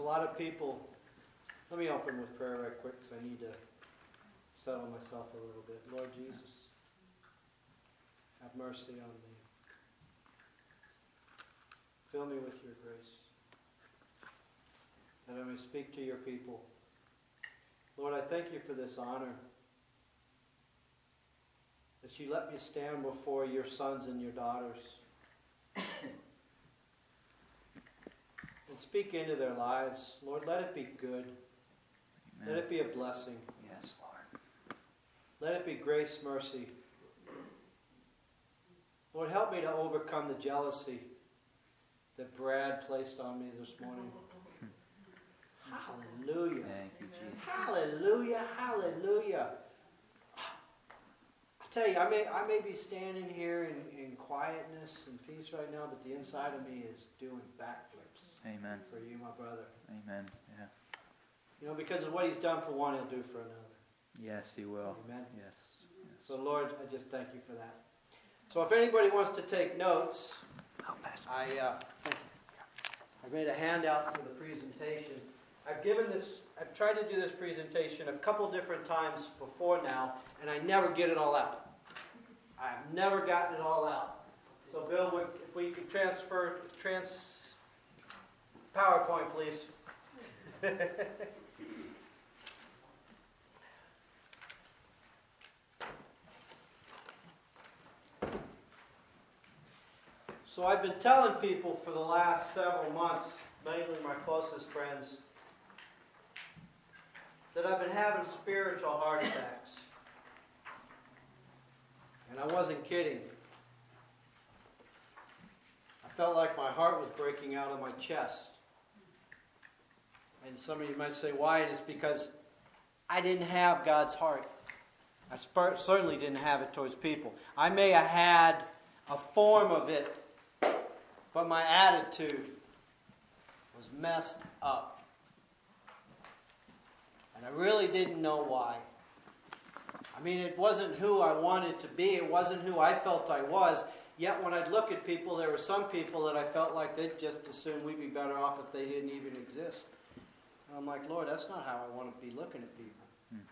a lot of people. Let me open with prayer right quick because I need to settle myself a little bit. Lord Jesus, have mercy on me. Fill me with your grace, that I may speak to your people. Lord, I thank you for this honor, that you let me stand before your sons and your daughters and speak into their lives. Lord, let it be good. Amen. Let it be a blessing. Yes, Lord. Let it be grace, mercy. Lord, help me to overcome the jealousy that Brad placed on me this morning. Hallelujah. Thank you, Jesus. Hallelujah. Hallelujah. I tell you, I may be standing here in quietness and peace right now, but the inside of me is doing backflips. Amen. For you, my brother. Amen. Yeah. You know, because of what he's done for one, he'll do for another. Yes, he will. Amen. Yes. So, Lord, I just thank you for that. So, if anybody wants to take notes, I made a handout for the presentation. I've tried to do this presentation a couple different times before now, and I never get it all out. I've never gotten it all out. So, Bill, if we could PowerPoint, please. So I've been telling people for the last several months, mainly my closest friends, that I've been having spiritual heart attacks. And I wasn't kidding. I felt like my heart was breaking out of my chest. And some of you might say, why? And it's because I didn't have God's heart. I certainly didn't have it towards people. I may have had a form of it, but my attitude was messed up. And I really didn't know why. I mean, it wasn't who I wanted to be. It wasn't who I felt I was. Yet when I'd look at people, there were some people that I felt like they'd just as soon we'd be better off if they didn't even exist. And I'm like, Lord, that's not how I want to be looking at people.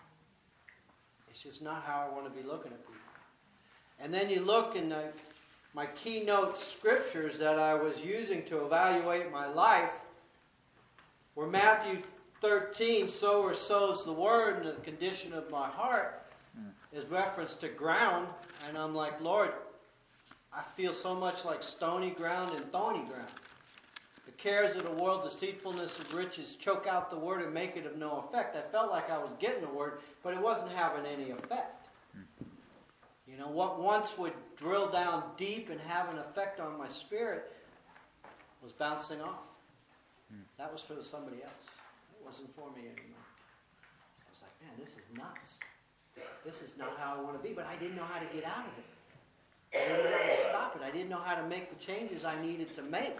It's just not how I want to be looking at people. And then you look in my keynote scriptures that I was using to evaluate my life were Matthew 13, sower sows the word, and the condition of my heart is reference to ground. And I'm like, Lord, I feel so much like stony ground and thorny ground. The cares of the world, deceitfulness of riches, choke out the word and make it of no effect. I felt like I was getting the word, but it wasn't having any effect. You know, what once would drill down deep and have an effect on my spirit was bouncing off. That was for somebody else. It wasn't for me anymore. I was like, man, this is nuts. This is not how I want to be, but I didn't know how to get out of it. I didn't know how to stop it. I didn't know how to make the changes I needed to make.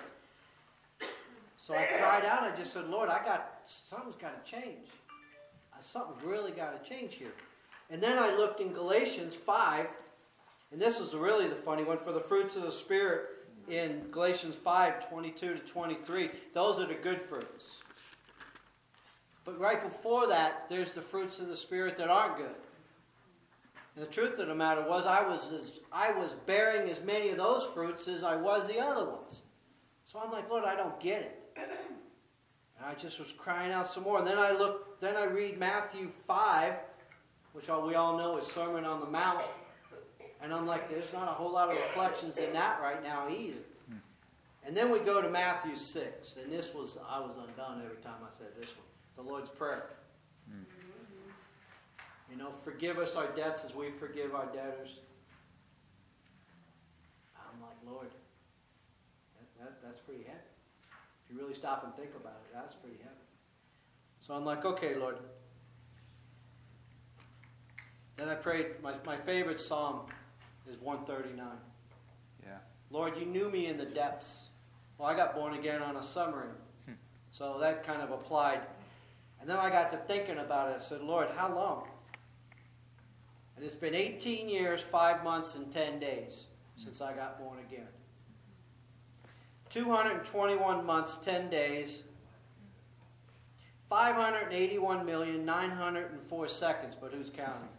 So I cried out. I just said, Lord, something's got to change. Something's really got to change here. And then I looked in Galatians 5, and this is really the funny one, for the fruits of the Spirit in Galatians 5, 22 to 23. Those are the good fruits. But right before that, there's the fruits of the Spirit that aren't good. And the truth of the matter was, I was bearing as many of those fruits as I was the other ones. So I'm like, Lord, I don't get it. And I just was crying out some more. And then I read Matthew 5, which we all know is Sermon on the Mount. And I'm like, there's not a whole lot of reflections in that right now either. And then we go to Matthew 6. And I was undone every time I said this one. The Lord's Prayer. You know, forgive us our debts as we forgive our debtors. I'm like, Lord, that's pretty heavy. If you really stop and think about it, that's pretty heavy. So I'm like, okay, Lord. Then I prayed, my favorite psalm is 139. Yeah. Lord, you knew me in the depths. Well, I got born again on a submarine. So that kind of applied. And then I got to thinking about it. I said, Lord, how long? And it's been 18 years, 5 months, and 10 days since I got born again. 221 months, 10 days, 581,904 seconds, but who's counting?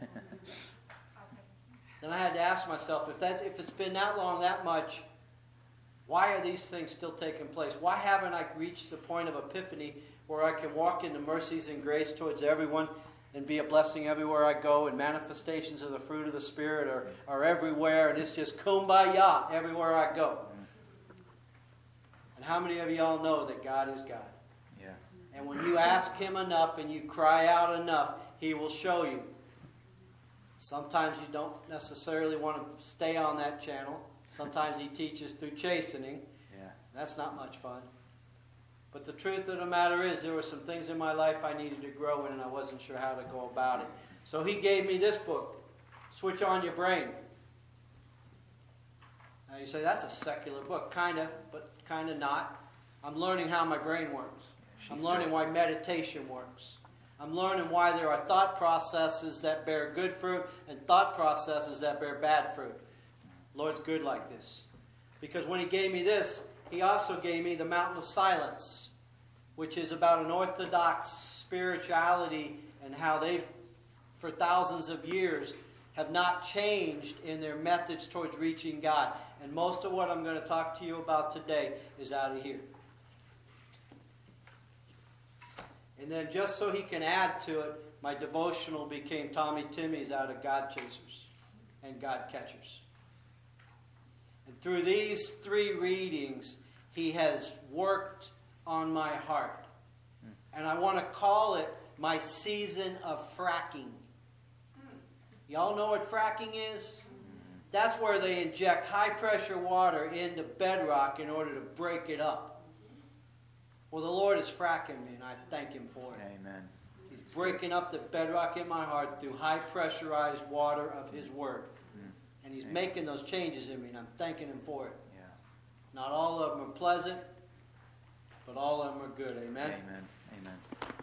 Then I had to ask myself, if it's been that long, that much, why are these things still taking place? Why haven't I reached the point of epiphany where I can walk into mercies and grace towards everyone and be a blessing everywhere I go, and manifestations of the fruit of the Spirit are everywhere, and it's just kumbaya everywhere I go? And how many of y'all know that God is God? Yeah. And when you ask Him enough and you cry out enough, He will show you. Sometimes you don't necessarily want to stay on that channel. Sometimes He teaches through chastening. Yeah. That's not much fun. But the truth of the matter is, there were some things in my life I needed to grow in, and I wasn't sure how to go about it. So He gave me this book, Switch On Your Brain. Now you say, that's a secular book. Kind of, but kind of not. I'm learning how my brain works. I'm learning why meditation works. I'm learning why there are thought processes that bear good fruit and thought processes that bear bad fruit. Lord's good like this. Because when He gave me this, He also gave me the Mountain of Silence, which is about an orthodox spirituality and how they, for thousands of years, have not changed in their methods towards reaching God. And most of what I'm going to talk to you about today is out of here. And then just so He can add to it, my devotional became Tommy Timmy's out of God Chasers and God Catchers. And through these 3 readings, He has worked on my heart. And I want to call it my season of fracking. Y'all know what fracking is? That's where they inject high-pressure water into bedrock in order to break it up. Well, the Lord is fracking me, and I thank Him for it. Amen. He's breaking up the bedrock in my heart through high-pressurized water of His Word. And He's making those changes in me, and I'm thanking Him for it. Yeah. Not all of them are pleasant, but all of them are good. Amen? Amen. Amen.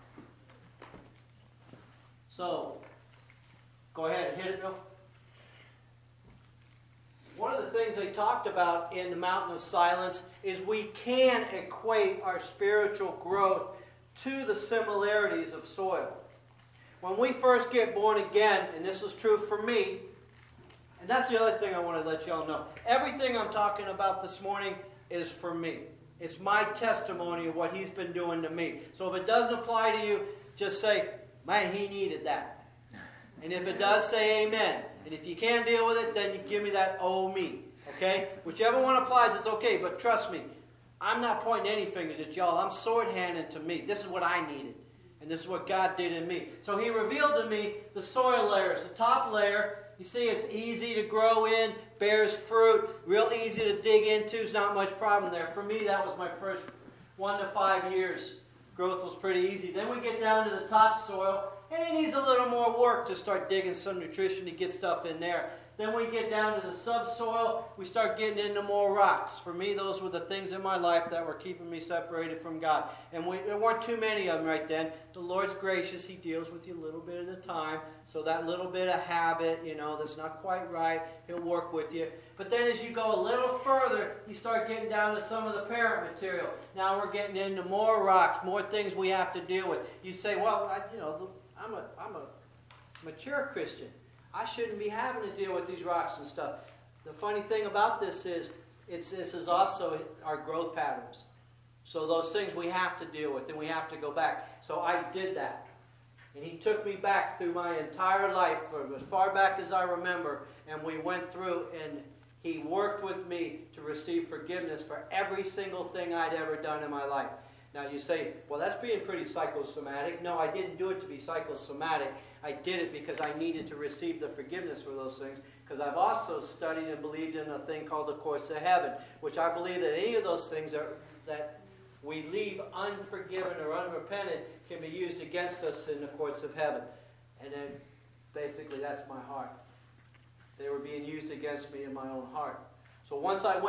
So, go ahead and hit it, Bill. One of the things they talked about in the Mountain of Silence is we can equate our spiritual growth to the similarities of soil. When we first get born again, and this was true for me, and that's the other thing I want to let y'all know. Everything I'm talking about this morning is for me. It's my testimony of what He's been doing to me. So if it doesn't apply to you, just say, man, He needed that. And if it does, say amen. And if you can't deal with it, then you give me that oh me. Okay? Whichever one applies, it's okay. But trust me, I'm not pointing any fingers at y'all. I'm sword-handed to me. This is what I needed. And this is what God did in me. So He revealed to me the soil layers. The top layer, you see, it's easy to grow in, bears fruit, real easy to dig into. There's not much problem there. For me, that was my first 1 to 5 years. Growth was pretty easy. Then we get down to the topsoil, and it needs a little more work to start digging some nutrition to get stuff in there. Then we get down to the subsoil, we start getting into more rocks. For me, those were the things in my life that were keeping me separated from God. And there weren't too many of them right then. The Lord's gracious, He deals with you a little bit at a time. So that little bit of habit, that's not quite right, He'll work with you. But then as you go a little further, you start getting down to some of the parent material. Now we're getting into more rocks, more things we have to deal with. You'd say, well, I'm a mature Christian. I shouldn't be having to deal with these rocks and stuff. The funny thing about this is, this is also our growth patterns. So those things we have to deal with, and we have to go back. So I did that. And He took me back through my entire life, from as far back as I remember, and we went through, and He worked with me to receive forgiveness for every single thing I'd ever done in my life. Now you say, well, that's being pretty psychosomatic. No, I didn't do it to be psychosomatic. I did it because I needed to receive the forgiveness for those things. Because I've also studied and believed in a thing called the Courts of Heaven, which I believe that any of those things that we leave unforgiven or unrepented can be used against us in the courts of heaven. And then basically that's my heart. They were being used against me in my own heart. So once I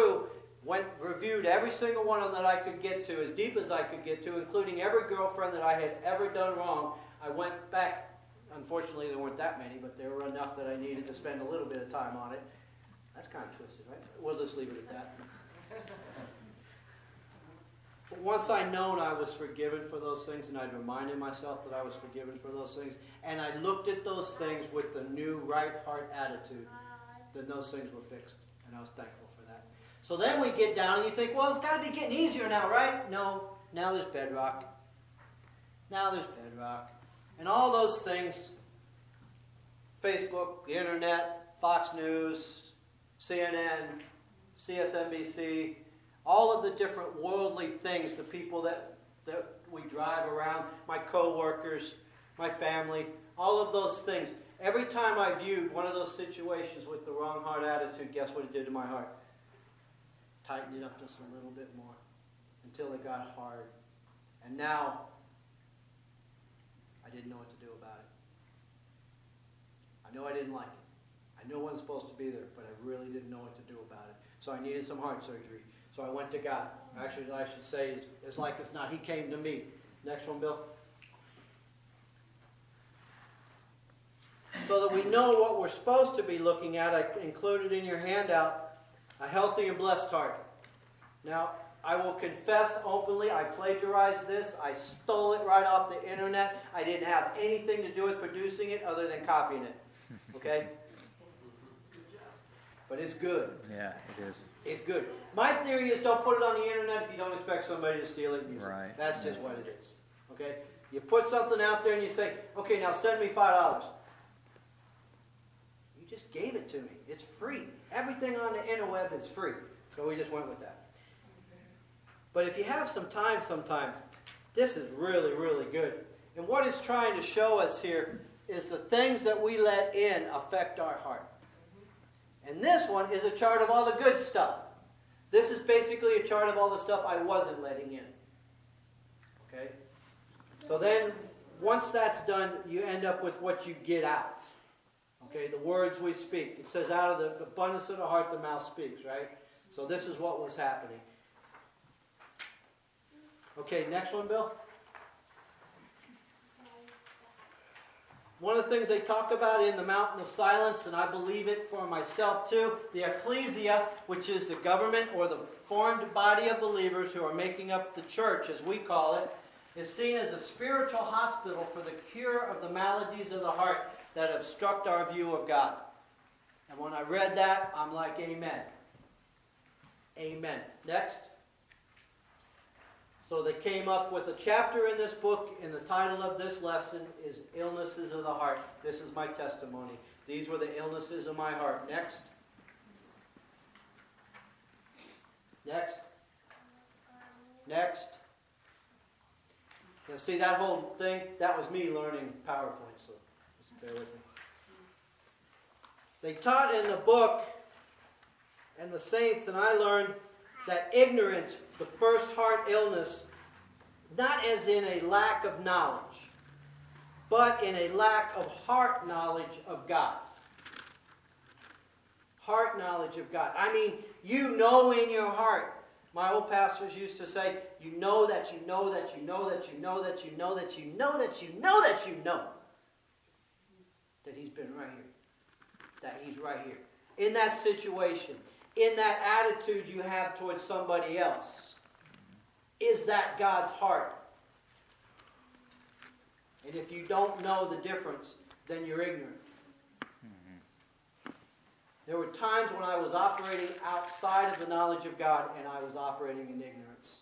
reviewed every single one of them that I could get to, as deep as I could get to, including every girlfriend that I had ever done wrong, I went back. Unfortunately, there weren't that many, but there were enough that I needed to spend a little bit of time on it. That's kind of twisted, right? We'll just leave it at that. But once I known I was forgiven for those things, and I'd reminded myself that I was forgiven for those things, and I looked at those things with the new right heart attitude, then those things were fixed. And I was thankful for that. So then we get down and you think, well, it's got to be getting easier now, right? No. Now there's bedrock. Now there's bedrock. And all those things, Facebook, the internet, Fox News, CNN, CSNBC, all of the different worldly things, the people that we drive around, my co-workers, my family, all of those things. Every time I viewed one of those situations with the wrong heart attitude, guess what it did to my heart? Tightened it up just a little bit more until it got hard. And now, I didn't know what to do about it. I know I didn't like it. I knew it wasn't supposed to be there, but I really didn't know what to do about it. So I needed some heart surgery. So I went to God. Actually, I should say, it's like it's not. He came to me. Next one, Bill. So that we know what we're supposed to be looking at, I included in your handout a healthy and blessed heart. Now, I will confess openly, I plagiarized this. I stole it right off the internet. I didn't have anything to do with producing it other than copying it. Okay? But it's good. Yeah, it is. It's good. My theory is don't put it on the internet if you don't expect somebody to steal it and use Right. it. That's just what it is. Okay? You put something out there and you say, okay, now send me $5. You just gave it to me. It's free. Everything on the interweb is free. So we just went with that. But if you have some time sometime, this is really, really good. And what it's trying to show us here is the things that we let in affect our heart. And this one is a chart of all the good stuff. This is basically a chart of all the stuff I wasn't letting in. Okay? So then, once that's done, you end up with what you get out. Okay? The words we speak. It says out of the abundance of the heart, the mouth speaks, right? So this is what was happening. Okay, next one, Bill. One of the things they talk about in the Mountain of Silence, and I believe it for myself too, the ecclesia, which is the government or the formed body of believers who are making up the church, as we call it, is seen as a spiritual hospital for the cure of the maladies of the heart that obstruct our view of God. And when I read that, I'm like, amen. Amen. Next. So they came up with a chapter in this book, and the title of this lesson is Illnesses of the Heart. This is my testimony. These were the illnesses of my heart. Next. Next. Next. Now see that whole thing? That was me learning PowerPoint, so just bear with me. They taught in the book, and the saints, and I learned that ignorance, the first heart illness, not as in a lack of knowledge, but in a lack of heart knowledge of God. Heart knowledge of God. I mean, you know in your heart. My old pastors used to say, you know that you know that you know that you know that you know that you know that you know that you know that He's been right here. That He's right here. In that situation. In that attitude you have towards somebody else. Is that God's heart? And if you don't know the difference, then you're ignorant. There were times when I was operating outside of the knowledge of God and I was operating in ignorance.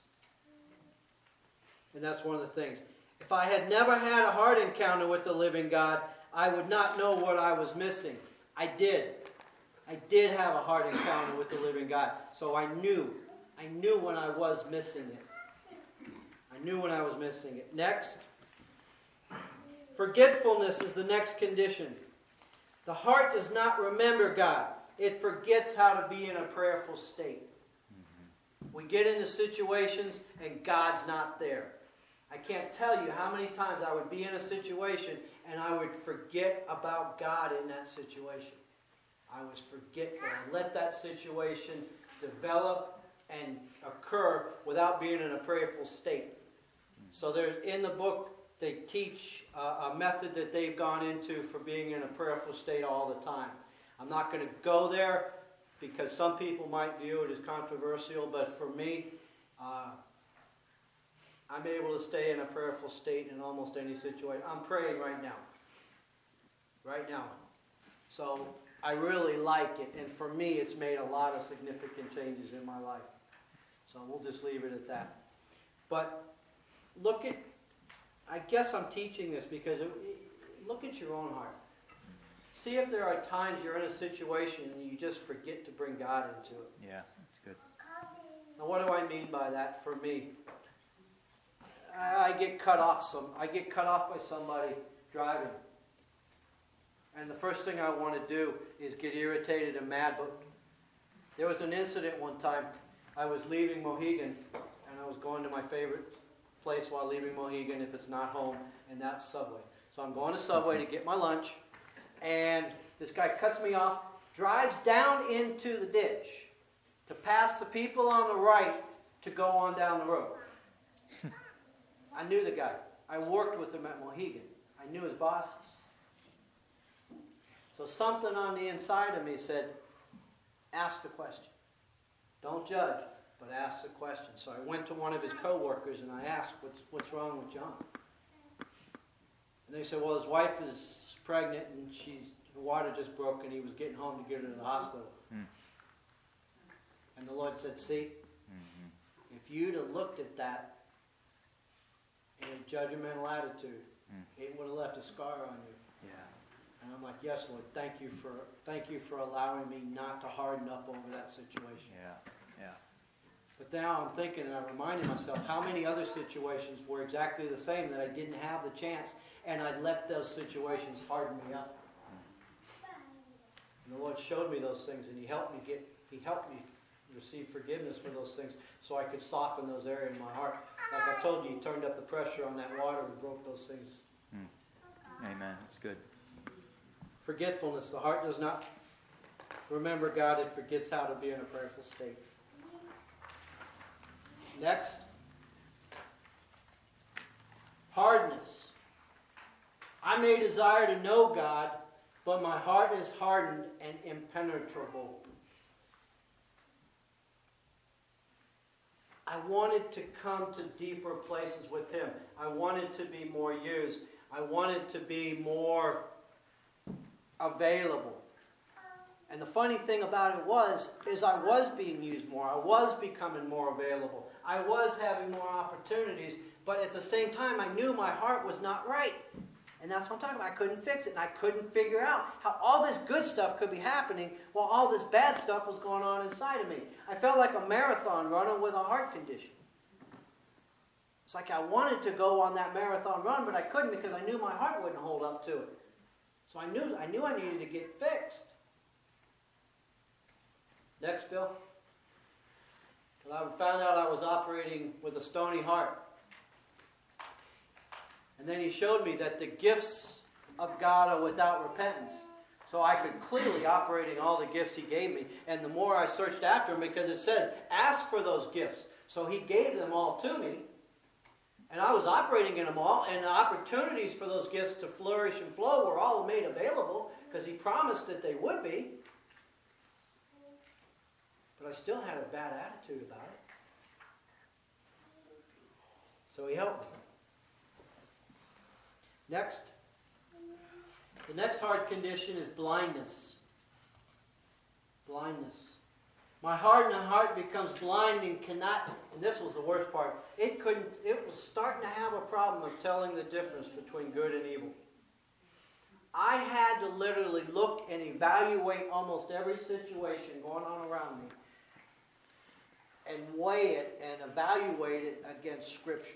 And that's one of the things. If I had never had a heart encounter with the living God, I would not know what I was missing. I did. I did have a heart encounter with the living God. So I knew. I knew when I was missing it. I knew when I was missing it. Next. Forgetfulness is the next condition. The heart does not remember God. It forgets how to be in a prayerful state. We get into situations and God's not there. I can't tell you how many times I would be in a situation and I would forget about God in that situation. I was forgetful. I let that situation develop and occur without being in a prayerful state. So there's in the book, they teach a method that they've gone into for being in a prayerful state all the time. I'm not going to go there because some people might view it as controversial, but for me, I'm able to stay in a prayerful state in almost any situation. I'm praying right now. Right now. So I really like it. And for me, it's made a lot of significant changes in my life. So we'll just leave it at that. But look at, I guess I'm teaching this because look at your own heart. See if there are times you're in a situation and you just forget to bring God into it. Yeah, that's good. Now, what do I mean by that for me? I get cut off by somebody driving. And the first thing I want to do is get irritated and mad. But there was an incident one time. I was leaving Mohegan, and I was going to my favorite place while leaving Mohegan, if it's not home, and that's Subway. So I'm going to Subway to get my lunch, and this guy cuts me off, drives down into the ditch to pass the people on the right to go on down the road. I knew the guy. I worked with him at Mohegan. I knew his bosses. So something on the inside of me said, ask the question. Don't judge, but ask the question. So I went to one of his co-workers and I asked, what's wrong with John? And they said, well, his wife is pregnant and her water just broke and he was getting home to get her to the hospital. And the Lord said, see, if you'd have looked at that in a judgmental attitude, it would have left a scar on you. Yeah. And I'm like, yes, Lord, thank you for allowing me not to harden up over that situation. Yeah. But now I'm thinking, and I'm reminding myself, how many other situations were exactly the same that I didn't have the chance, and I let those situations harden me up. And the Lord showed me those things, and He helped me receive forgiveness for those things, so I could soften those areas in my heart. Like I told you, He turned up the pressure on that water and broke those things. Amen. That's good. Forgetfulness. The heart does not remember God. It forgets how to be in a prayerful state. Next. Hardness. I may desire to know God, but my heart is hardened and impenetrable. I wanted to come to deeper places with Him. I wanted to be more used. I wanted to be more available. And the funny thing about it is I was being used more. I was becoming more available. I was having more opportunities. But at the same time, I knew my heart was not right. And that's what I'm talking about. I couldn't fix it. And I couldn't figure out how all this good stuff could be happening while all this bad stuff was going on inside of me. I felt like a marathon runner with a heart condition. It's like I wanted to go on that marathon run, but I couldn't because I knew my heart wouldn't hold up to it. So I knew I needed to get fixed. Next, Bill. Well, I found out I was operating with a stony heart. And then He showed me that the gifts of God are without repentance. So I could clearly operate in all the gifts He gave me. And the more I searched after Him, because it says, ask for those gifts. So He gave them all to me. And I was operating in them all. And the opportunities for those gifts to flourish and flow were all made available because He promised that they would be. But I still had a bad attitude about it. So He helped me. Next. The next heart condition is blindness. Blindness. My hardened heart becomes blind and cannot, and this was the worst part, it was starting to have a problem of telling the difference between good and evil. I had to literally look and evaluate almost every situation going on around me and weigh it and evaluate it against Scripture.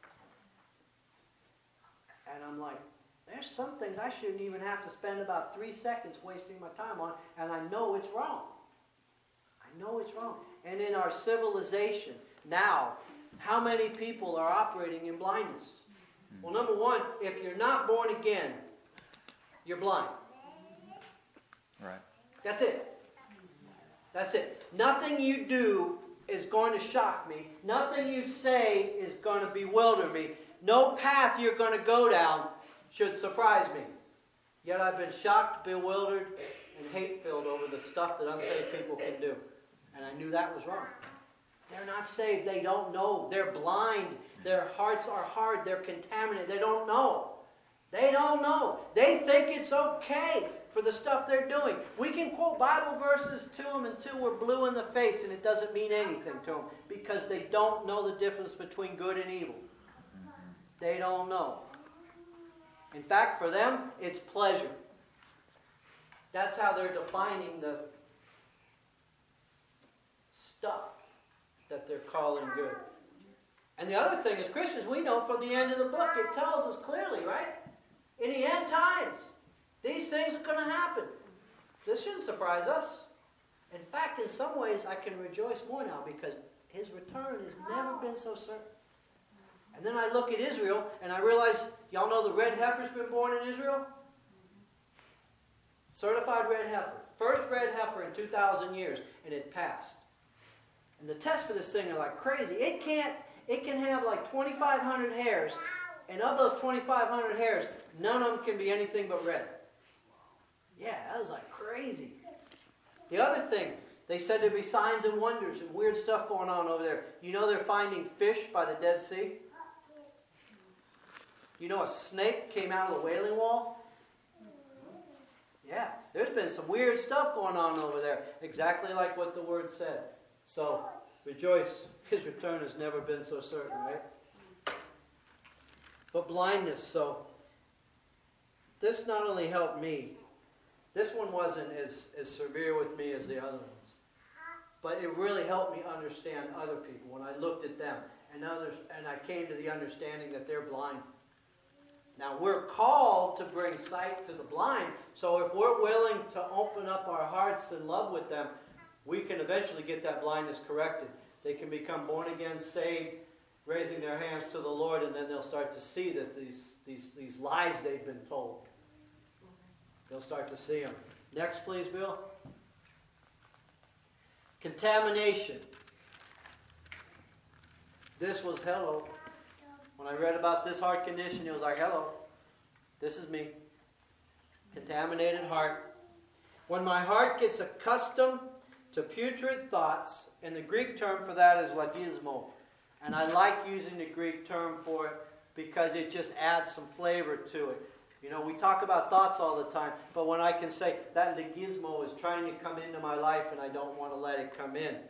And I'm like, there's some things I shouldn't even have to spend about 3 seconds wasting my time on, and I know it's wrong. I know it's wrong. And in our civilization now, how many people are operating in blindness? Well, number one, if you're not born again, you're blind. Right. That's it. That's it. Nothing you do is going to shock me. Nothing you say is going to bewilder me. No path you're going to go down should surprise me. Yet I've been shocked, bewildered, and hate-filled over the stuff that unsaved people can do. And I knew that was wrong. They're not saved. They don't know. They're blind. Their hearts are hard. They're contaminated. They don't know. They don't know. They think it's okay for the stuff they're doing. We can quote Bible verses to them until we're blue in the face, and it doesn't mean anything to them because they don't know the difference between good and evil. They don't know. In fact, for them, it's pleasure. That's how they're defining the stuff that they're calling good. And the other thing is, Christians, we know from the end of the book, it tells us clearly, right? In the end times, these things are going to happen. This shouldn't surprise us. In fact, in some ways, I can rejoice more now because His return has never been so certain. And then I look at Israel, and I realize, y'all know the red heifer's been born in Israel? Certified red heifer. First red heifer in 2,000 years, and it passed. And the tests for this thing are like crazy. It can have like 2,500 hairs, and of those 2,500 hairs, none of them can be anything but red. Yeah, that was like crazy. The other thing, they said there'd be signs and wonders and weird stuff going on over there. You know they're finding fish by the Dead Sea? You know a snake came out of the Wailing Wall? Yeah, there's been some weird stuff going on over there. Exactly like what the Word said. So, rejoice. His return has never been so certain, right? But blindness, so this not only helped me, this one wasn't as severe with me as the other ones, but it really helped me understand other people when I looked at them and others, and I came to the understanding that they're blind. Now, we're called to bring sight to the blind, so if we're willing to open up our hearts and love with them, we can eventually get that blindness corrected. They can become born again, saved, raising their hands to the Lord, and then they'll start to see that these lies they've been told. They'll start to see them. Next, please, Bill. Contamination. This was hello. When I read about this heart condition, it was like, hello, this is me. Contaminated heart. When my heart gets accustomed to putrid thoughts, and the Greek term for that is logismo. And I like using the Greek term for it because it just adds some flavor to it. You know, we talk about thoughts all the time, but when I can say that logismo is trying to come into my life and I don't want to let it come in,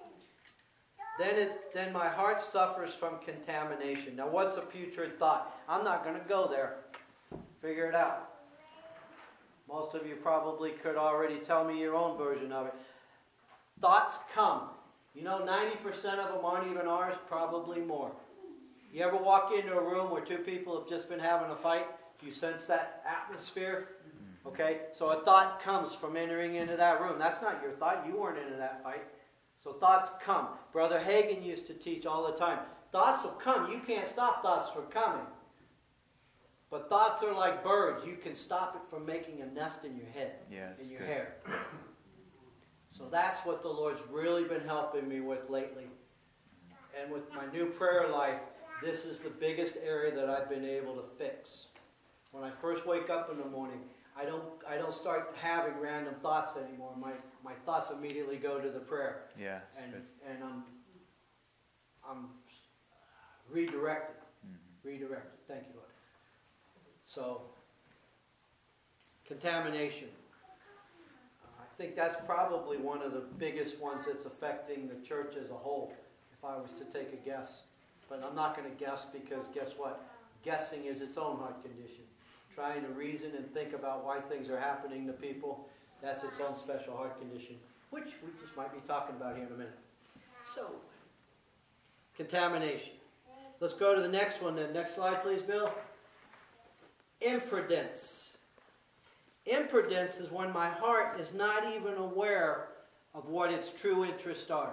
then my heart suffers from contamination. Now, what's a putrid thought? I'm not going to go there. Figure it out. Most of you probably could already tell me your own version of it. Thoughts come. You know, 90% of them aren't even ours, probably more. You ever walk into a room where two people have just been having a fight? Do you sense that atmosphere? Okay, so a thought comes from entering into that room. That's not your thought. You weren't into that fight. So thoughts come. Brother Hagin used to teach all the time. Thoughts will come. You can't stop thoughts from coming. But thoughts are like birds. You can stop it from making a nest in your head, in your hair. So that's what the Lord's really been helping me with lately. And with my new prayer life, this is the biggest area that I've been able to fix. When I first wake up in the morning, I don't start having random thoughts anymore. My thoughts immediately go to the prayer. Yeah. And I'm redirected. Mm-hmm. Redirected. Thank you, Lord. So, contamination. I think that's probably one of the biggest ones that's affecting the church as a whole, if I was to take a guess. But I'm not going to guess because guess what? Guessing is its own heart condition. Trying to reason and think about why things are happening to people, that's its own special heart condition, which we just might be talking about here in a minute. So, contamination. Let's go to the next one then. Next slide, please, Bill. Imprudence. Imprudence is when my heart is not even aware of what its true interests are.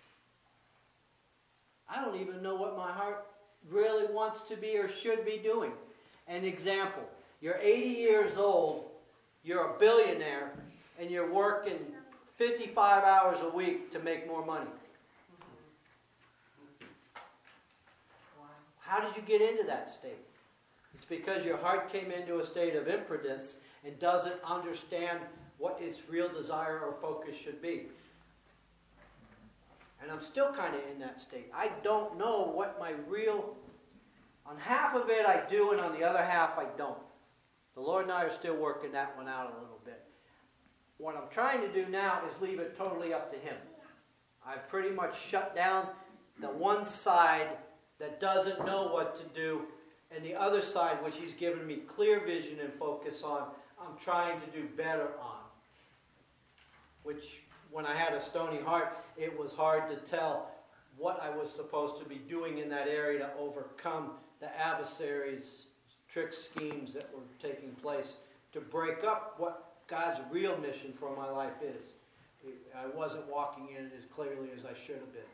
I don't even know what my heart really wants to be or should be doing. An example. You're 80 years old, you're a billionaire, and you're working 55 hours a week to make more money. How did you get into that state? It's because your heart came into a state of imprudence and doesn't understand what its real desire or focus should be. And I'm still kind of in that state. I don't know what my real... On half of it I do, and on the other half I don't. The Lord and I are still working that one out a little bit. What I'm trying to do now is leave it totally up to Him. I've pretty much shut down the one side that doesn't know what to do, and the other side, which He's given me clear vision and focus on, I'm trying to do better on. Which, when I had a stony heart, it was hard to tell what I was supposed to be doing in that area to overcome the adversaries' trick schemes that were taking place, to break up what God's real mission for my life is. I wasn't walking in it as clearly as I should have been.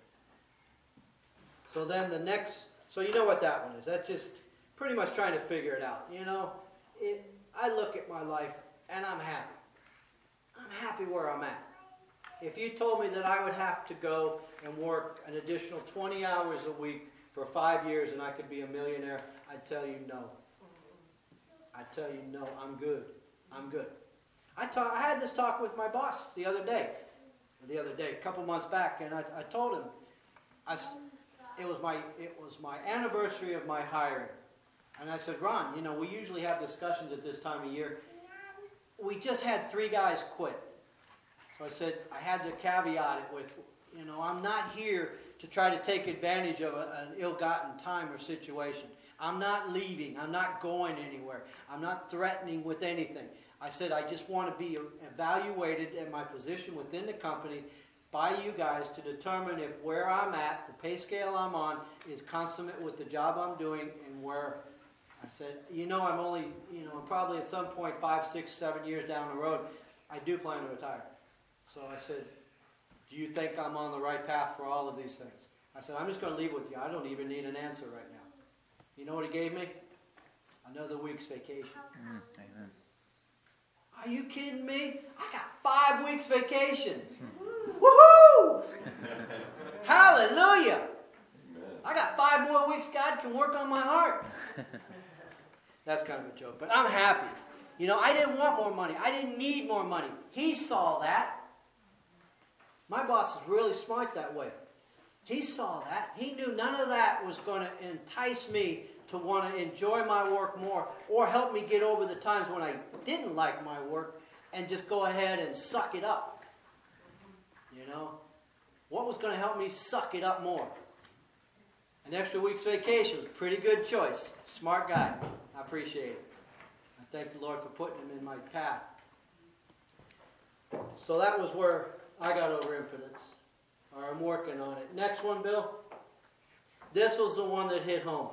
So then the next... So you know what that one is. That's just pretty much trying to figure it out. You know, I look at my life and I'm happy. I'm happy where I'm at. If you told me that I would have to go and work an additional 20 hours a week for 5 years and I could be a millionaire, I'd tell you no. I'd tell you no, I'm good. I'm good. I had this talk with my boss the other day, a couple months back, and I told him, it was my anniversary of my hiring. And I said, Ron, you know, we usually have discussions at this time of year. We just had 3 guys quit. So I said, I had to caveat it with, you know, I'm not here to try to take advantage of an ill-gotten time or situation. I'm not leaving. I'm not going anywhere. I'm not threatening with anything. I said, I just want to be evaluated in my position within the company by you guys to determine if where I'm at, the pay scale I'm on, is consummate with the job I'm doing, and where... I said, you know, I'm only, you know, probably at some point 5, 6, 7 years down the road, I do plan to retire. So I said, do you think I'm on the right path for all of these things? I said, I'm just going to leave with you. I don't even need an answer right now. You know what he gave me? Another week's vacation. Amen. Are you kidding me? I got 5 weeks vacation. Woohoo! Hallelujah! I got 5 more weeks God can work on my heart. That's kind of a joke, but I'm happy. You know, I didn't want more money. I didn't need more money. He saw that. My boss is really smart that way. He saw that. He knew none of that was going to entice me to want to enjoy my work more or help me get over the times when I didn't like my work and just go ahead and suck it up. You know? What was going to help me suck it up more? An extra week's vacation was a pretty good choice. Smart guy. I appreciate it. I thank the Lord for putting him in my path. So that was where I got over impotence. Or I'm working on it. Next one, Bill. This was the one that hit home.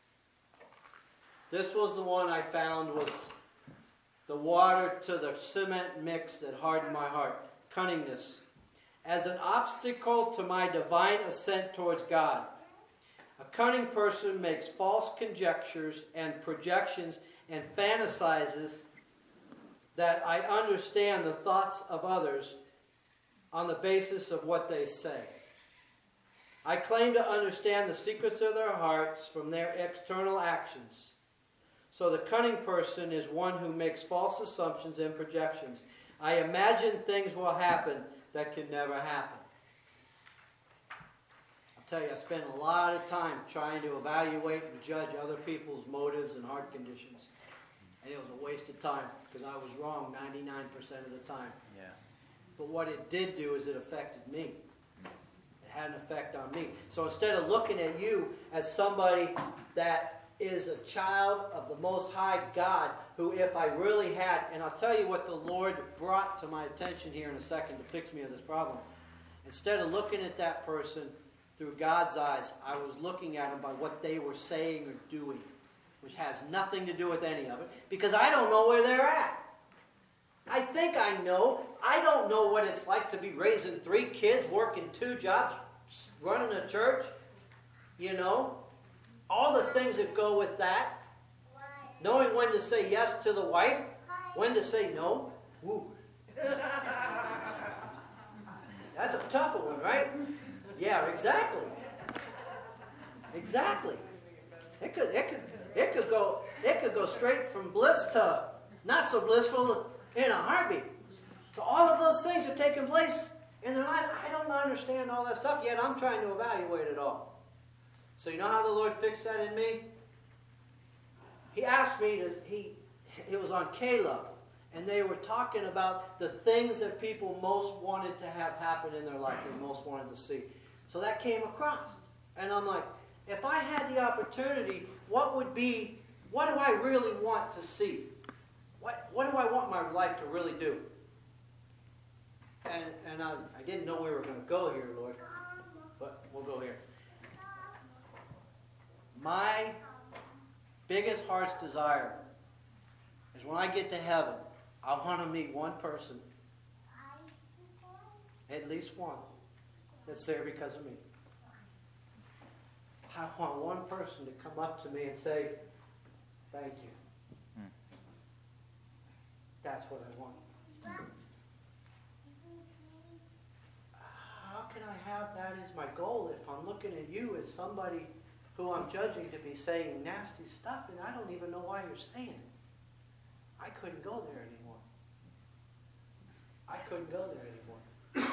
This was the one I found was the water to the cement mix that hardened my heart. Cunningness. As an obstacle to my divine ascent towards God. A cunning person makes false conjectures and projections and fantasizes that I understand the thoughts of others on the basis of what they say. I claim to understand the secrets of their hearts from their external actions. So the cunning person is one who makes false assumptions and projections. I imagine things will happen that can never happen. I'll tell you, I spent a lot of time trying to evaluate and judge other people's motives and heart conditions. And it was a waste of time because I was wrong 99% of the time. Yeah. But what it did do is it affected me. It had an effect on me. So instead of looking at you as somebody that is a child of the Most High God, who if I really had, and I'll tell you what the Lord brought to my attention here in a second to fix me of this problem. Instead of looking at that person through God's eyes, I was looking at them by what they were saying or doing, which has nothing to do with any of it, because I don't know where they're at. I think I know. I don't know what it's like to be raising 3 kids, working 2 jobs, running a church. You know, all the things that go with that. Knowing when to say yes to the wife, when to say no. Woo. That's a tougher one, right? Yeah, exactly. Exactly. It could go straight from bliss to not so blissful in a heartbeat. So all of those things are taking place in their lives. I don't don't understand all that stuff, yet I'm trying to evaluate it all. So you know how the Lord fixed that in me? He asked me it was on Caleb, and they were talking about the things that people most wanted to have happen in their life, they most wanted to see. So that came across. And I'm like, if I had the opportunity, what do I really want to see? What do I want my life to really do? And I didn't know we were going to go here, Lord, but we'll go here. My biggest heart's desire is when I get to heaven, I want to meet one person, at least one, that's there because of me. I want one person to come up to me and say, thank you. That's what I want. How can I have that as my goal if I'm looking at you as somebody who I'm judging to be saying nasty stuff and I don't even know why you're saying it? I couldn't go there anymore. I couldn't go there anymore.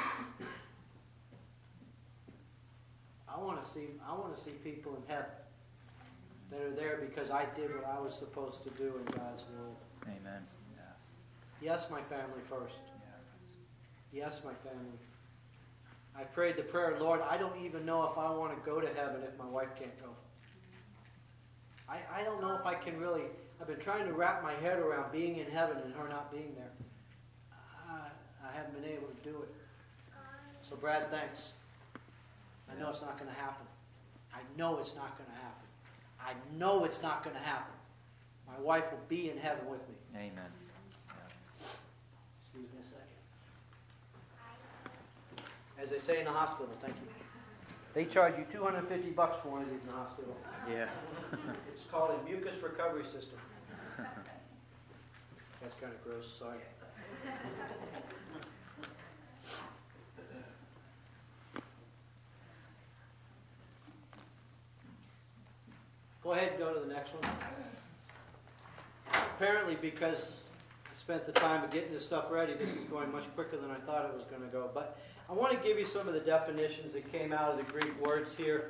I want to see people in heaven that are there because I did what I was supposed to do in God's world. Amen. Yeah. Yes, my family first. Yes, my family. I prayed the prayer, Lord, I don't even know if I want to go to heaven if my wife can't go. I don't know if I can really. I've been trying to wrap my head around being in heaven and her not being there. I haven't been able to do it. So Brad, thanks. I know it's not going to happen. I know it's not going to happen. I know it's not going to happen. My wife will be in heaven with me. Amen. Excuse me a second. As they say in the hospital, thank you. They charge you $250 for one of these in the hospital. Yeah. It's called a mucus recovery system. That's kind of gross, sorry. Go ahead and go to the next one. Apparently, because I spent the time of getting this stuff ready, this is going much quicker than I thought it was going to go. But I want to give you some of the definitions that came out of the Greek words here.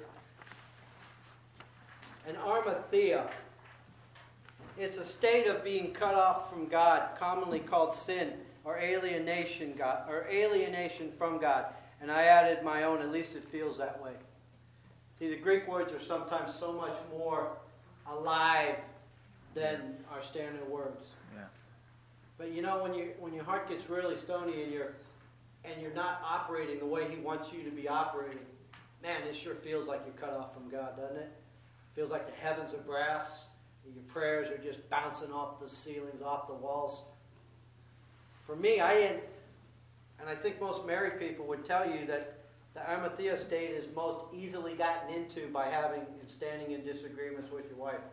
An armathea. It's a state of being cut off from God, commonly called sin or alienation from God. And I added my own, at least it feels that way. See, the Greek words are sometimes so much more alive than our standard words. Yeah. But you know, when your heart gets really stony and you're not operating the way He wants you to be operating, man, it sure feels like you're cut off from God, doesn't it? Feels like the heavens are brass. Your prayers are just bouncing off the ceilings, off the walls. For me, and I think most married people would tell you that the armathea state is most easily gotten into by having and standing in disagreements with your wife.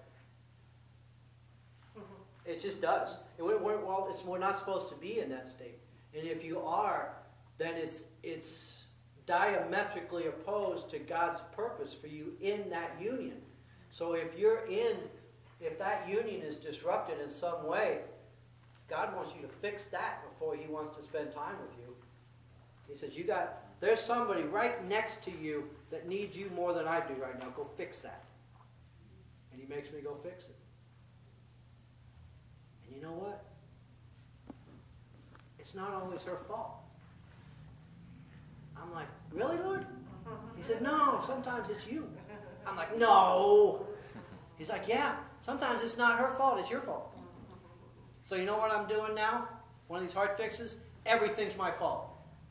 It just does. We're not supposed to be in that state. And if you are, then it's diametrically opposed to God's purpose for you in that union. So if that union is disrupted in some way, God wants you to fix that before He wants to spend time with you. He says, there's somebody right next to you that needs you more than I do right now. Go fix that. And He makes me go fix it. And you know what? It's not always her fault. I'm like, really, Lord? He said, no, sometimes it's you. I'm like, no. He's like, yeah, sometimes it's not her fault, it's your fault. So you know what I'm doing now? One of these heart fixes? Everything's my fault.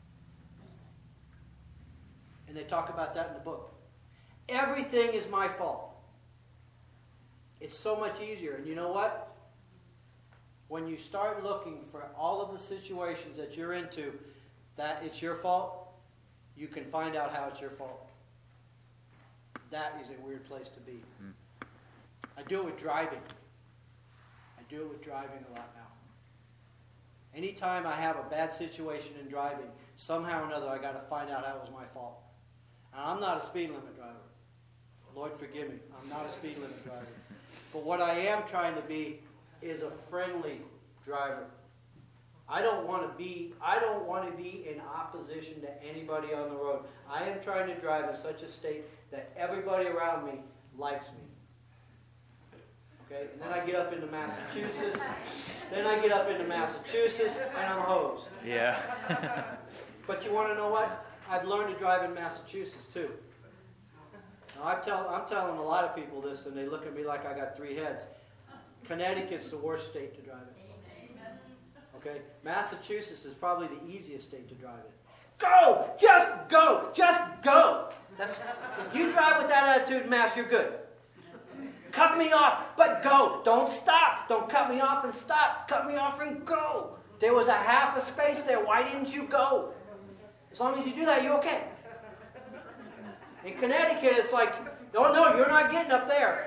And they talk about that in the book. Everything is my fault. It's so much easier. And you know what? When you start looking for all of the situations that you're into that it's your fault, you can find out how it's your fault. That is a weird place to be. I do it with driving. I do it with driving a lot now. Anytime I have a bad situation in driving, somehow or another I got to find out how it was my fault. And I'm not a speed limit driver. Lord forgive me. I'm not a speed limit driver. But what I am trying to be is a friendly driver. I don't want to be in opposition to anybody on the road. I am trying to drive in such a state that everybody around me likes me. Okay? And then I get up into Massachusetts. And I'm hosed. Yeah. But you want to know what? I've learned to drive in Massachusetts too. Now I'm telling a lot of people this, and they look at me like I got three heads. Connecticut's the worst state to drive in. Okay? Massachusetts is probably the easiest state to drive in. Go! Just go! Just go! If you drive with that attitude in Mass, you're good. Cut me off, but go. Don't stop. Don't cut me off and stop. Cut me off and go. There was a half a space there. Why didn't you go? As long as you do that, you're okay. In Connecticut, it's like, oh, no, you're not getting up there.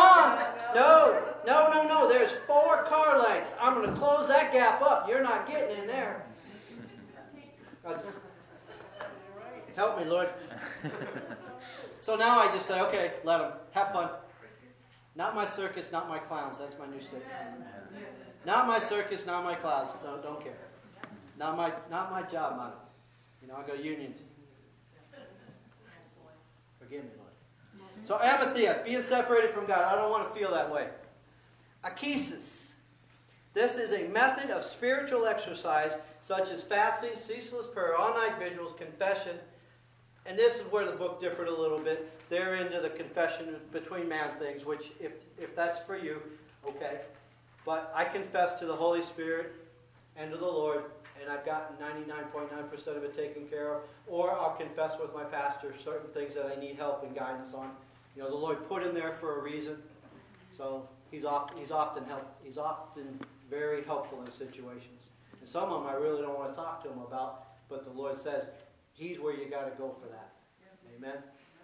No. There's 4 car lengths. I'm going to close that gap up. You're not getting in there. Help me, Lord. So now I just say, okay, let them. Have fun. Not my circus, not my clowns. That's my new statement. Not my circus, not my clowns. Don't care. Not my job motto. I go union. Forgive me, Lord. So amathia, being separated from God. I don't want to feel that way. Akesis. This is a method of spiritual exercise such as fasting, ceaseless prayer, all-night vigils, confession. And this is where the book differed a little bit. They're into the confession between man things, which if that's for you, okay. But I confess to the Holy Spirit and to the Lord, and I've gotten 99.9% of it taken care of. Or I'll confess with my pastor certain things that I need help and guidance on. The Lord put him there for a reason. So he's often very helpful in situations. And some of them I really don't want to talk to him about, but the Lord says, he's where you got to go for that. Amen?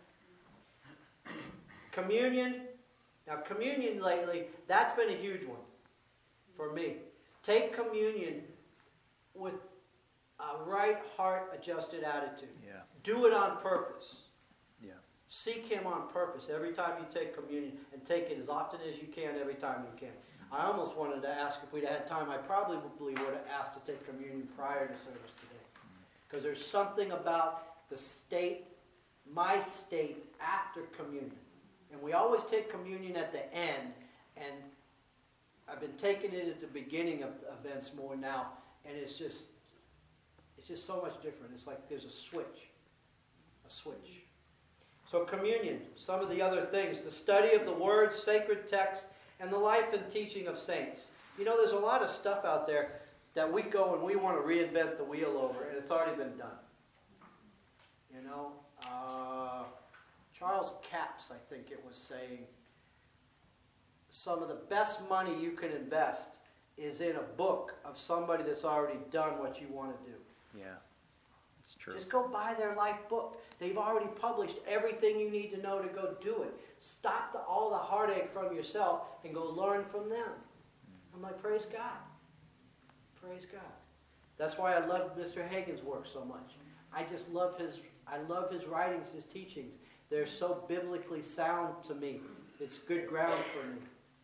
Communion. Now, communion lately, that's been a huge one for me. Take communion with a right heart-adjusted attitude. Yeah. Do it on purpose. Yeah. Seek Him on purpose every time you take communion, and take it as often as you can every time you can. I almost wanted to ask if we'd had time. I probably would have asked to take communion prior to service today. Because there's something about the state, my state, after communion. And we always take communion at the end, and I've been taking it at the beginning of events more now, and it's just so much different. It's like there's a switch. So communion, some of the other things, the study of the Word, sacred text, and the life and teaching of saints. There's a lot of stuff out there that we go and we want to reinvent the wheel over, and it's already been done. Charles Capps, I think it was saying, some of the best money you can invest is in a book of somebody that's already done what you want to do. Yeah, that's true. Just go buy their life book. They've already published everything you need to know to go do it. Stop all the heartache from yourself and go learn from them. I'm like, praise God. Praise God. That's why I love Mr. Hagin's work so much. I love his writings, his teachings. They're so biblically sound to me. It's good ground for me.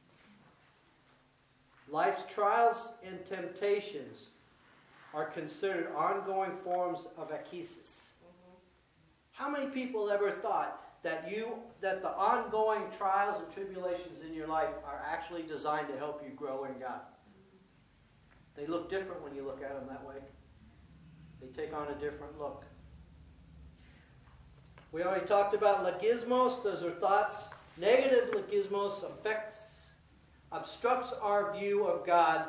Life's trials and temptations are considered ongoing forms of akesis. How many people ever thought that the ongoing trials and tribulations in your life are actually designed to help you grow in God? They look different when you look at them that way. They take on a different look. We already talked about logismos. Those are thoughts. Negative logismos obstructs our view of God.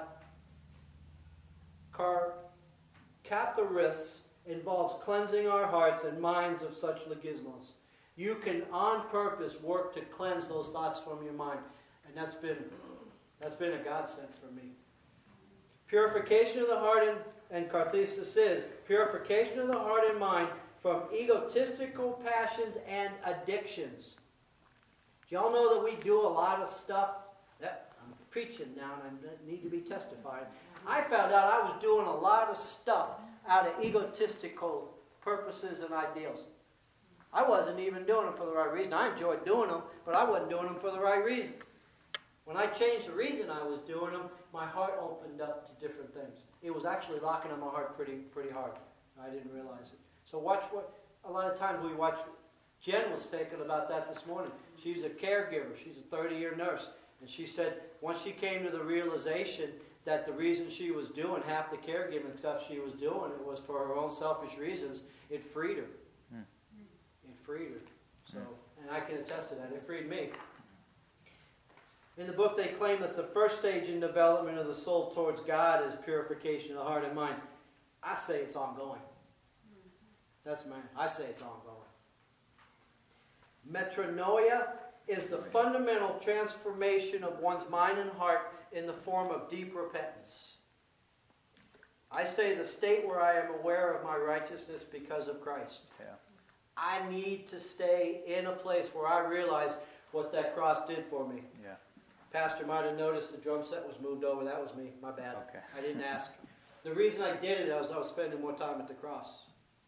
Katharis involves cleansing our hearts and minds of such logismos. You can, on purpose, work to cleanse those thoughts from your mind. And that's been a godsend for me. Purification of the heart and kathasis is purification of the heart and mind from egotistical passions and addictions. Do y'all know that we do a lot of stuff? I'm preaching now and I need to be testifying. I found out I was doing a lot of stuff out of egotistical purposes and ideals. I wasn't even doing them for the right reason. I enjoyed doing them, but I wasn't doing them for the right reason. When I changed the reason I was doing them, my heart opened up to different things. it was actually locking on my heart pretty hard. I didn't realize it. So watch what, a lot of times we watch, Jen was thinking about that this morning. She's a caregiver. She's a 30-year nurse. And she said once she came to the realization that the reason she was doing half the caregiving stuff she was doing, it was for her own selfish reasons, it freed her. It freed her. So, and I can attest to that. It freed me. In the book, they claim that the first stage in development of the soul towards God is purification of the heart and mind. I say it's ongoing. That's mine. I say it's ongoing. Metanoia is the fundamental transformation of one's mind and heart in the form of deep repentance. I say the state where I am aware of my righteousness because of Christ. Yeah. I need to stay in a place where I realize what that cross did for me. Yeah. Pastor might have noticed the drum set was moved over. That was me. My bad. Okay. I didn't ask. The reason I did it was I was spending more time at the cross.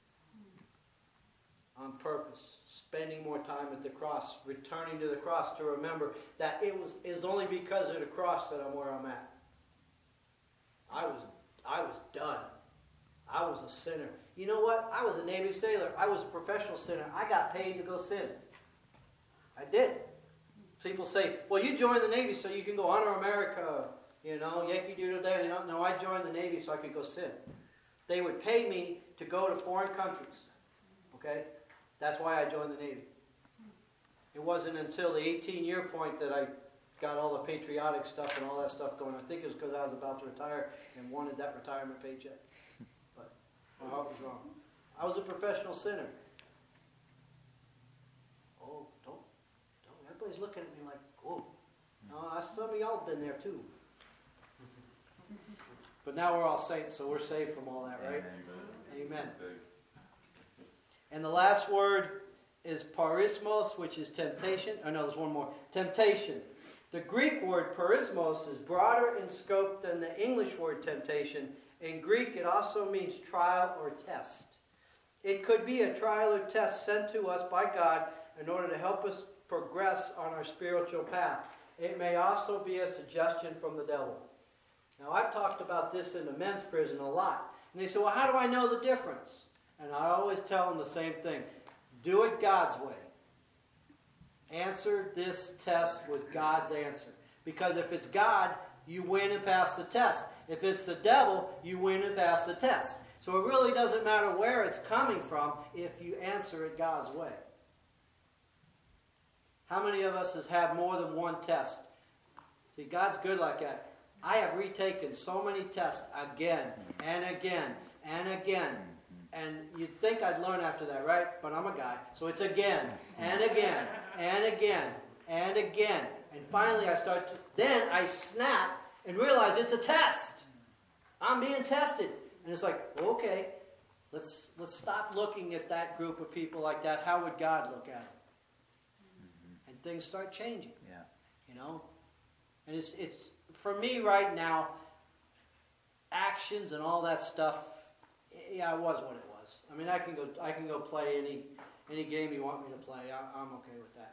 On purpose. Spending more time at the cross. Returning to the cross to remember that it was only because of the cross that I'm where I'm at. I was done. I was a sinner. You know what? I was a Navy sailor. I was a professional sinner. I got paid to go sin. I did. People say, well, you joined the Navy so you can go honor America, Yankee Doodle Dandy. No, I joined the Navy so I could go sin. They would pay me to go to foreign countries. Okay? That's why I joined the Navy. It wasn't until the 18-year point that I got all the patriotic stuff and all that stuff going. I think it was because I was about to retire and wanted that retirement paycheck. But my heart was wrong. I was a professional sinner. Oh, don't. Everybody's looking at me like, oh. No, some of y'all have been there too. But now we're all saints, so we're saved from all that, right? Amen. Amen. And the last word is parismos, which is temptation. Oh, no, there's one more. Temptation. The Greek word parismos is broader in scope than the English word temptation. In Greek, it also means trial or test. It could be a trial or test sent to us by God in order to help us progress on our spiritual path. It may also be a suggestion from the devil. Now, I've talked about this in the men's prison a lot. And they say, well, how do I know the difference? And I always tell them the same thing. Do it God's way. Answer this test with God's answer. Because if it's God, you win and pass the test. If it's the devil, you win and pass the test. So it really doesn't matter where it's coming from if you answer it God's way. How many of us has had more than one test? See, God's good like that. I have retaken so many tests again and again and again. And you'd think I'd learn after that, right? But I'm a guy. So it's again and again and again and again. And finally then I snap and realize it's a test. I'm being tested. And it's like, okay, let's stop looking at that group of people like that. How would God look at them? And things start changing. Yeah. And it's for me right now, actions and all that stuff, yeah, it was what it was. I mean, I can go play any game you want me to play. I'm okay with that.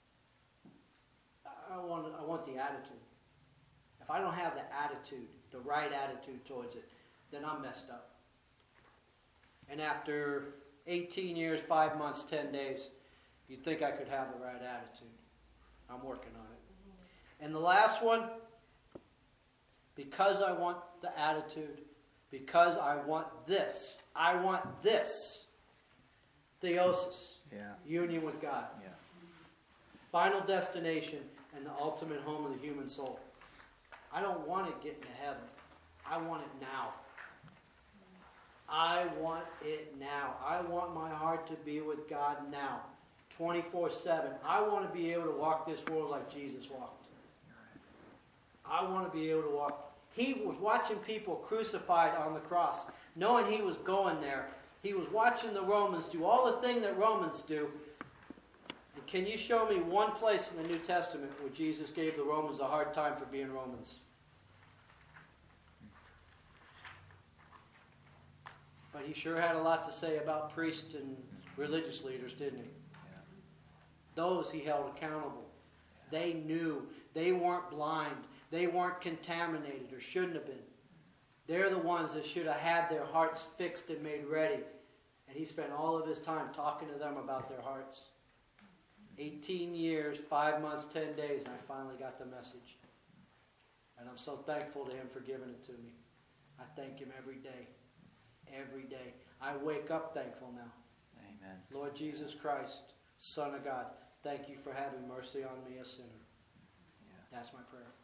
I want the attitude. If I don't have the attitude, the right attitude towards it, then I'm messed up. And after 18 years, 5 months, 10 days, you'd think I could have the right attitude. I'm working on it. And the last one, because I want the attitude, because I want this. Theosis. Yeah. Union with God. Yeah. Final destination and the ultimate home of the human soul. I don't want it getting to heaven. I want it now. I want it now. I want my heart to be with God now. 24/7. I want to be able to walk this world like Jesus walked. I want to be able to walk. He was watching people crucified on the cross, knowing he was going there. He was watching the Romans do all the thing that Romans do. And can you show me one place in the New Testament where Jesus gave the Romans a hard time for being Romans? But he sure had a lot to say about priests and religious leaders, didn't he? Yeah. Those he held accountable. Yeah. They knew. They weren't blind. They weren't contaminated or shouldn't have been. They're the ones that should have had their hearts fixed and made ready. And he spent all of his time talking to them about their hearts. 18 years, 5 months, 10 days, and I finally got the message. And I'm so thankful to him for giving it to me. I thank him every day. Every day. I wake up thankful now. Amen. Lord Jesus Christ, Son of God, thank you for having mercy on me, a sinner. Yeah. That's my prayer.